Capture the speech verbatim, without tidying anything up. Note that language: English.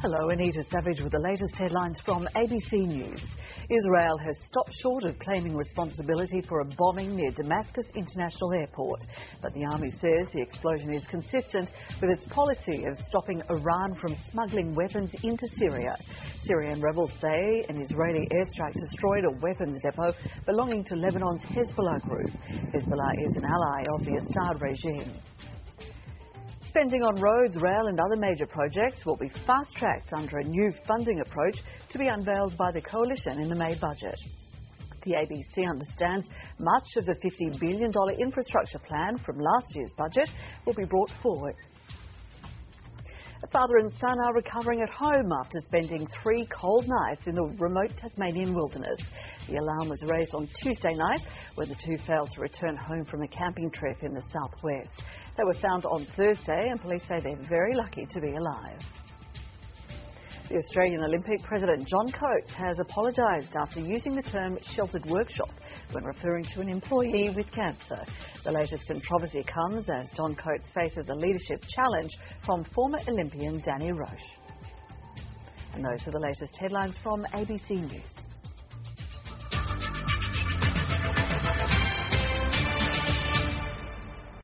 Hello, Anita Savage with the latest headlines from A B C News. Israel has stopped short of claiming responsibility for a bombing near Damascus International Airport, but the army says the explosion is consistent with its policy of stopping Iran from smuggling weapons into Syria. Syrian rebels say an Israeli airstrike destroyed a weapons depot belonging to Lebanon's Hezbollah group. Hezbollah is an ally of the Assad regime. Spending on roads, rail and other major projects will be fast-tracked under a new funding approach to be unveiled by the Coalition in the May budget. The A B C understands much of the fifty billion dollars infrastructure plan from last year's budget will be brought forward. A father and son are recovering at home after spending three cold nights in the remote Tasmanian wilderness. The alarm was raised on Tuesday night when the two failed to return home from a camping trip in the southwest. They were found on Thursday and police say they're very lucky to be alive. The Australian Olympic President John Coates has apologised after using the term sheltered workshop when referring to an employee with cancer. The latest controversy comes as John Coates faces a leadership challenge from former Olympian Danny Roche. And those are the latest headlines from A B C News.